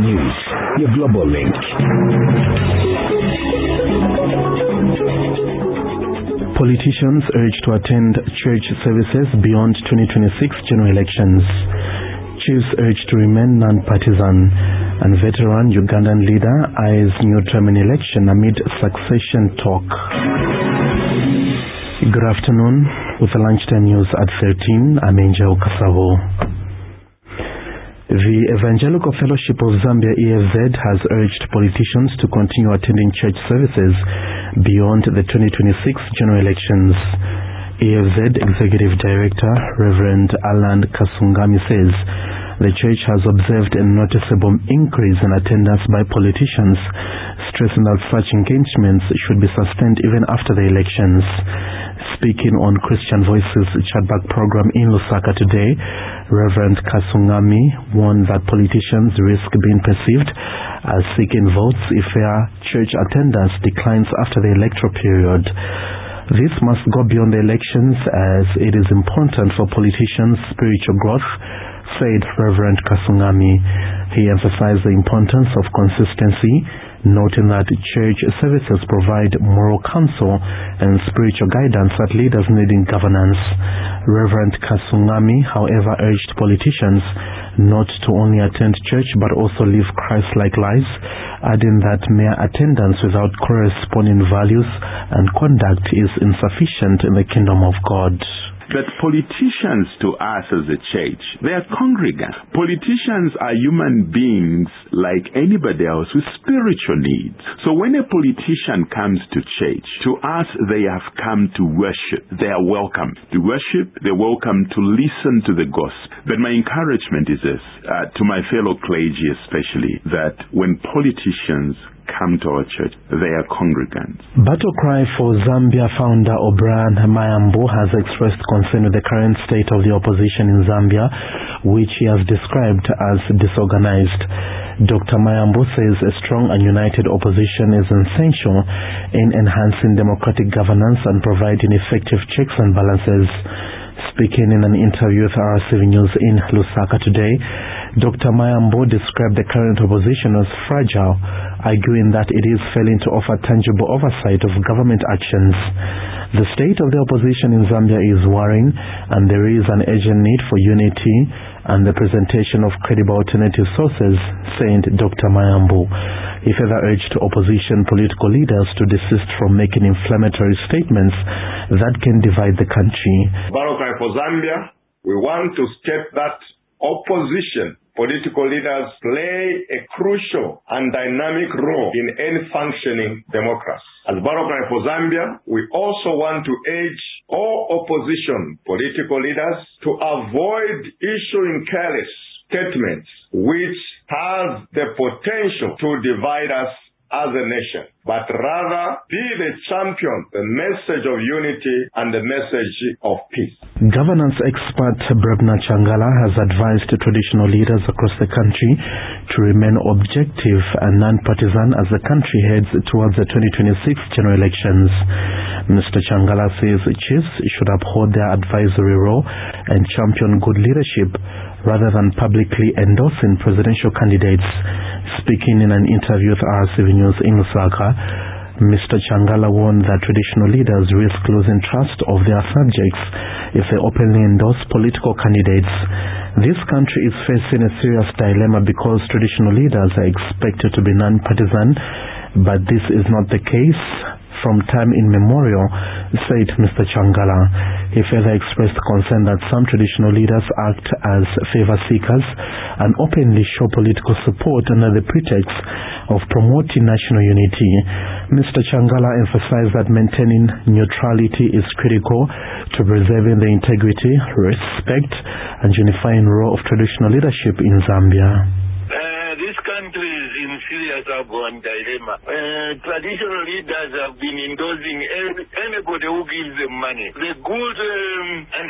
News, your global link. Politicians urged to attend church services beyond 2026 general elections. Chiefs urged to remain non-partisan, and veteran Ugandan leader eyes new term in election amid succession talk. Good afternoon. With the lunchtime news at 13, I'm Angel Kasavo. The Evangelical Fellowship of Zambia EFZ has urged politicians to continue attending church services beyond the 2026 general elections. EFZ Executive Director Reverend Alan Kasungami says the church has observed a noticeable increase in attendance by politicians, stressing that such engagements should be sustained even after the elections. Speaking on Christian Voices chatback program in Lusaka today, Reverend Kasungami warned that politicians risk being perceived as seeking votes if their church attendance declines after the electoral period. This must go beyond the elections as it is important for politicians' spiritual growth, said Reverend Kasungami. He emphasized the importance of consistency, noting that church services provide moral counsel and spiritual guidance that leaders need in governance. Reverend Kasungami, however, urged politicians not to only attend church but also live Christ-like lives, adding that mere attendance without corresponding values and conduct is insufficient in the kingdom of God. That politicians to us as a church, they are congregants. Politicians are human beings like anybody else with spiritual needs. So when a politician comes to church, to us they have come to worship. They are welcome to worship. They're welcome to listen to the gospel. But my encouragement is this, to my fellow clergy especially, that when politicians come to our church, they are congregants. Battle Cry for Zambia founder O'Brien Mayambo has expressed concern with the current state of the opposition in Zambia, which he has described as disorganized. Dr. Mayambo says a strong and united opposition is essential in enhancing democratic governance and providing effective checks and balances. Speaking in an interview with RCV News in Lusaka today, Dr. Mayambo described the current opposition as fragile, arguing that it is failing to offer tangible oversight of government actions. The state of the opposition in Zambia is worrying, and there is an urgent need for unity and the presentation of credible alternative sources, said Dr. Mayambo. He further urged opposition political leaders to desist from making inflammatory statements that can divide the country. Battle Cry for Zambia, we want to state that opposition political leaders play a crucial and dynamic role in any functioning democracy. As Battle Cry for Zambia, we also want to urge all opposition political leaders to avoid issuing careless statements which have the potential to divide us as a nation, but rather be the champion, the message of unity and the message of peace. Governance expert Brebna Changala has advised traditional leaders across the country to remain objective and non-partisan as the country heads towards the 2026 general elections. Mr. Changala says chiefs should uphold their advisory role and champion good leadership rather than publicly endorsing presidential candidates. Speaking in an interview with RCV News in Lusaka, Mr. Changala warned that traditional leaders risk losing trust of their subjects if they openly endorse political candidates. This country is facing a serious dilemma because traditional leaders are expected to be non-partisan, but this is not the case from time immemorial, said Mr. Changala. He further expressed concern that some traditional leaders act as favor seekers and openly show political support under the pretext of promoting national unity. Mr. Changala emphasized that maintaining neutrality is critical to preserving the integrity, respect, and unifying role of traditional leadership in Zambia. This country is in serious ongoing dilemma. Traditional leaders have been endorsing anybody who gives them money. The good and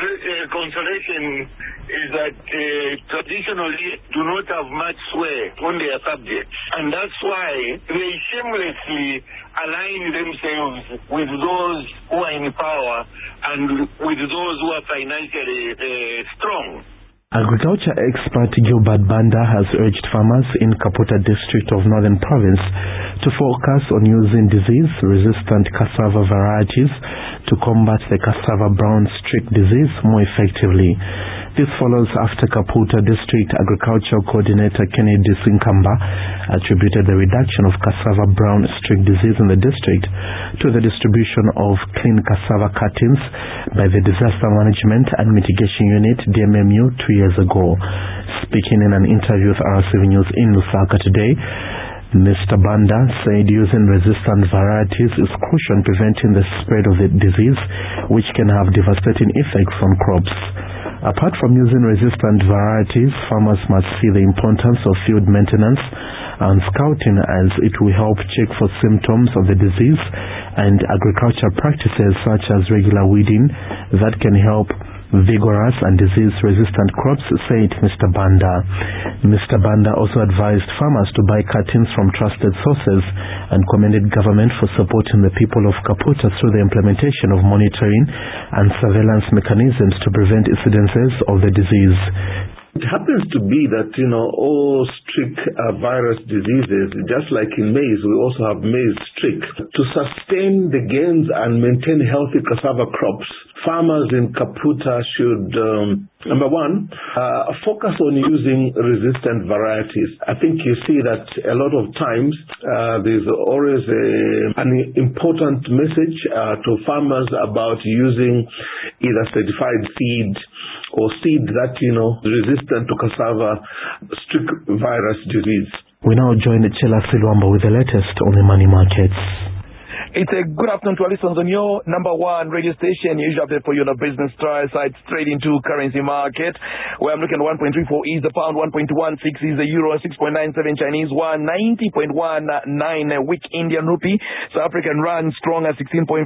consolation is that traditional leaders do not have much sway on their subjects. And that's why they shamelessly align themselves with those who are in power and with those who are financially strong. Agriculture expert Gilbert Banda has urged farmers in Kaputa district of Northern Province to focus on using disease-resistant cassava varieties to combat the cassava brown streak disease more effectively. This follows after Kaputa District Agricultural Coordinator Kennedy Sinkamba attributed the reduction of cassava brown streak disease in the district to the distribution of clean cassava cuttings by the Disaster Management and Mitigation Unit DMMU 2 years ago. Speaking in an interview with RCV News in Lusaka today, Mr. Banda said using resistant varieties is crucial in preventing the spread of the disease, which can have devastating effects on crops. Apart from using resistant varieties, farmers must see the importance of field maintenance and scouting, as it will help check for symptoms of the disease, and agricultural practices such as regular weeding that can help vigorous and disease-resistant crops, said Mr. Banda. Mr. Banda also advised farmers to buy cuttings from trusted sources and commended government for supporting the people of Kaputa through the implementation of monitoring and surveillance mechanisms to prevent incidences of the disease. It happens to be that, all streak virus diseases, just like in maize, we also have maize streak. To sustain the gains and maintain healthy cassava crops, farmers in Kaputa should, number one, focus on using resistant varieties. I think you see that a lot of times there's always an important message to farmers about using either certified seed or seed that, resistant to cassava streak virus disease. We now join Chela Silwamba with the latest on the money markets. It's a good afternoon to our listeners on your number one radio station. Usually update for you on the business side straight into currency market, where I'm looking at 1.34 is the pound, 1.16 is the euro, 6.97 Chinese yuan, 90.19 weak Indian rupee, South African rand strong at 16.4,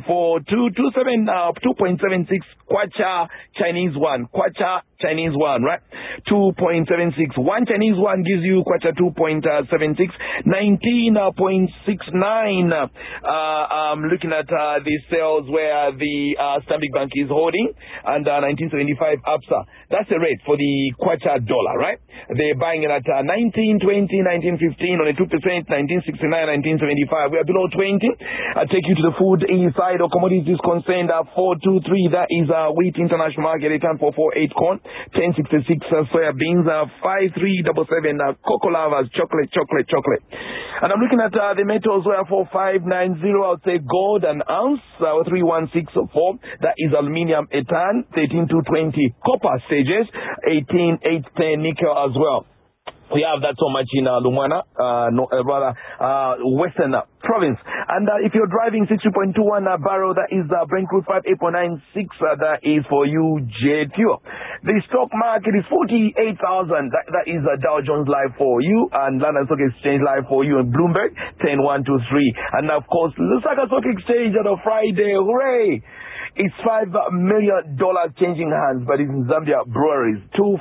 2.76 kwacha Chinese yuan, right? 2.76. One Chinese yuan gives you kwacha 2.76, 19.69. Looking at the sales where the Stanbic Bank is holding, and 1975 APSA. That's the rate for the kwacha dollar, right? They're buying it at 19.20, 19.15 on a 2%, 19.69, 19.75. We are below 20. I'll take you to the food side of commodities concerned. 423, that is wheat international market, 8.448 corn, 10.66 soya beans, 5.377 cocoa lovers, chocolate. And I'm looking at the metals where 4.590, I'll say gold an ounce, 3.164, that is aluminium a ton, 13.220 copper stages, 18.810 nickel as well. We have that so much in Lumwana, Western Province. And if you're driving 60.21 barrel, that is Brent crude 58.96, that is for you jet fuel. The stock market is 48,000, that is Dow Jones live for you, and London Stock Exchange live for you, and Bloomberg 10.123. And of course, Lusaka Stock Exchange on a Friday, hooray! It's $5 million changing hands, but it's in Zambia breweries,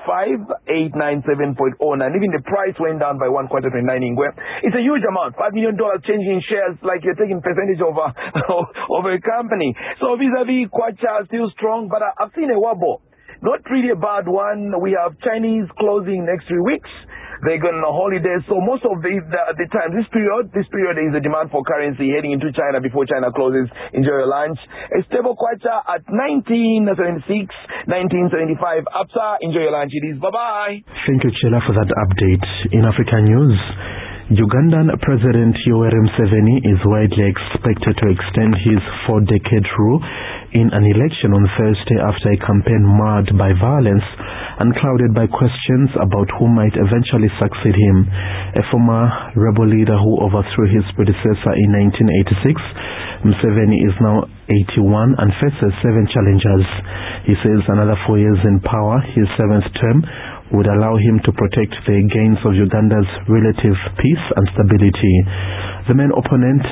25897.09. Even the price went down by 1 quarter 29 ingwe. It's a huge amount, $5 million changing shares, like you're taking percentage of a company. So vis-a-vis kwacha still strong, but I've seen a wobble. Not really a bad one. We have Chinese closing next 3 weeks. They're going on a holiday, so most of the time, this period is a demand for currency heading into China before China closes. Enjoy your lunch. A stable kwacha at 19.76, 19.75. APSA, enjoy your lunch. It is. Bye-bye. Thank you, Chela, for that update. In African news, Ugandan President Yoweri Museveni is widely expected to extend his 4-decade rule in an election on Thursday after a campaign marred by violence and clouded by questions about who might eventually succeed him. A former rebel leader who overthrew his predecessor in 1986, Museveni is now 81 and faces 7 challengers. He says another 4 years in power, his 7th term, would allow him to protect the gains of Uganda's relative peace and stability. The main opponent